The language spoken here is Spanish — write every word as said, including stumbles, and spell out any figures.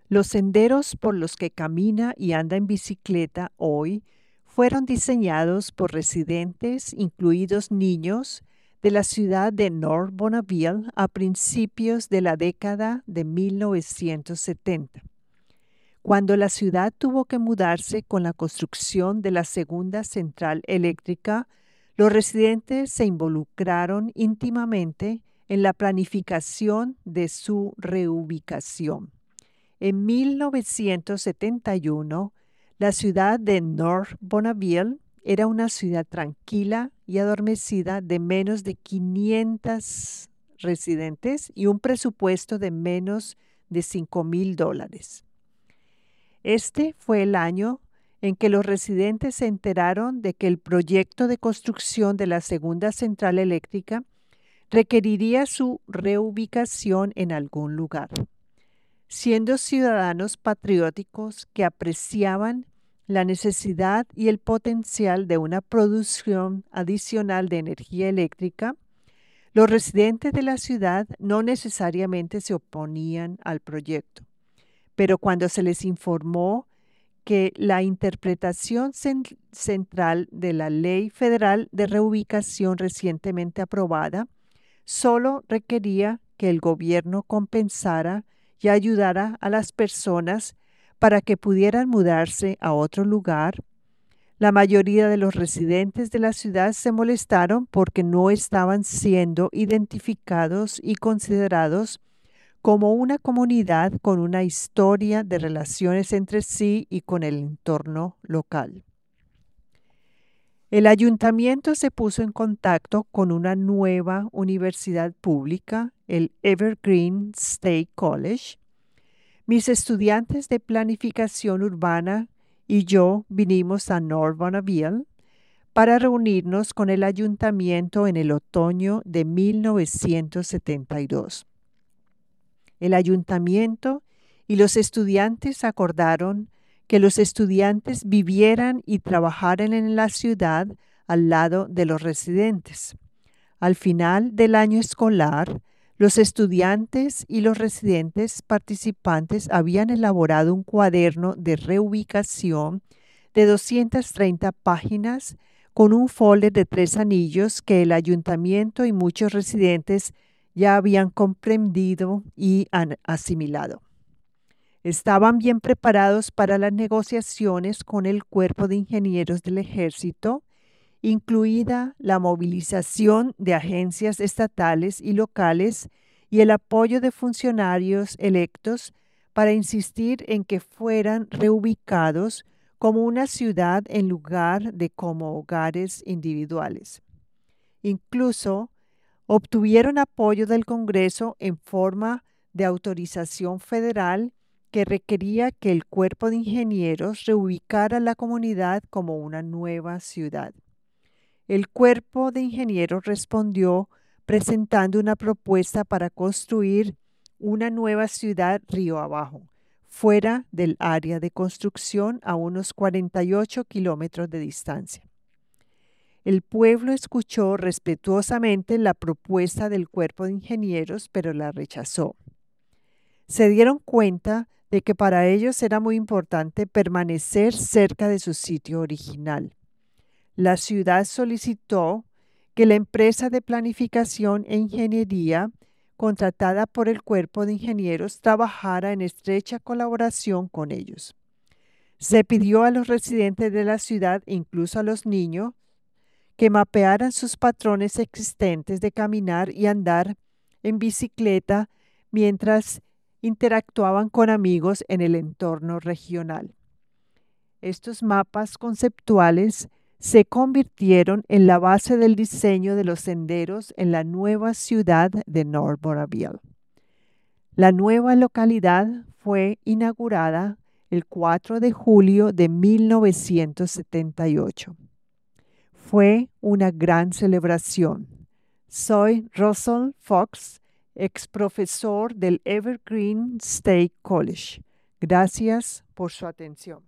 Los senderos por los que camina y anda en bicicleta hoy fueron diseñados por residentes, incluidos niños, de la ciudad de North Bonneville a principios de la década de mil novecientos setenta. Cuando la ciudad tuvo que mudarse con la construcción de la segunda central eléctrica, los residentes se involucraron íntimamente en la planificación de su reubicación. En mil novecientos setenta y uno, la ciudad de North Bonneville era una ciudad tranquila y adormecida de menos de quinientos residentes y un presupuesto de menos de cinco mil dólares. Este fue el año en que los residentes se enteraron de que el proyecto de construcción de la segunda central eléctrica requeriría su reubicación en algún lugar. Siendo ciudadanos patrióticos que apreciaban la necesidad y el potencial de una producción adicional de energía eléctrica, los residentes de la ciudad no necesariamente se oponían al proyecto. Pero cuando se les informó que la interpretación cent- central de la Ley Federal de Reubicación recientemente aprobada solo requería que el gobierno compensara y ayudara a las personas para que pudieran mudarse a otro lugar, la mayoría de los residentes de la ciudad se molestaron porque no estaban siendo identificados y considerados como una comunidad con una historia de relaciones entre sí y con el entorno local. El ayuntamiento se puso en contacto con una nueva universidad pública, el Evergreen State College. Mis estudiantes de planificación urbana y yo vinimos a North Bonneville para reunirnos con el ayuntamiento en el otoño de mil novecientos setenta y dos. El ayuntamiento y los estudiantes acordaron que los estudiantes vivieran y trabajaran en la ciudad al lado de los residentes. Al final del año escolar, los estudiantes y los residentes participantes habían elaborado un cuaderno de reubicación de doscientas treinta páginas con un folder de tres anillos que el ayuntamiento y muchos residentes ya habían comprendido y han asimilado. Estaban bien preparados para las negociaciones con el Cuerpo de Ingenieros del Ejército, incluida la movilización de agencias estatales y locales y el apoyo de funcionarios electos para insistir en que fueran reubicados como una ciudad en lugar de como hogares individuales. Incluso obtuvieron apoyo del Congreso en forma de autorización federal que requería que el Cuerpo de Ingenieros reubicara la comunidad como una nueva ciudad. El Cuerpo de Ingenieros respondió presentando una propuesta para construir una nueva ciudad río abajo, fuera del área de construcción a unos cuarenta y ocho kilómetros de distancia. El pueblo escuchó respetuosamente la propuesta del Cuerpo de Ingenieros, pero la rechazó. Se dieron cuenta de que para ellos era muy importante permanecer cerca de su sitio original. La ciudad solicitó que la empresa de planificación e ingeniería contratada por el Cuerpo de Ingenieros trabajara en estrecha colaboración con ellos. Se pidió a los residentes de la ciudad, incluso a los niños, que mapearan sus patrones existentes de caminar y andar en bicicleta mientras interactuaban con amigos en el entorno regional. Estos mapas conceptuales se convirtieron en la base del diseño de los senderos en la nueva ciudad de North Bonneville. La nueva localidad fue inaugurada el cuatro de julio de mil novecientos setenta y ocho. Fue una gran celebración. Soy Russell Fox, ex profesor del Evergreen State College. Gracias por su atención.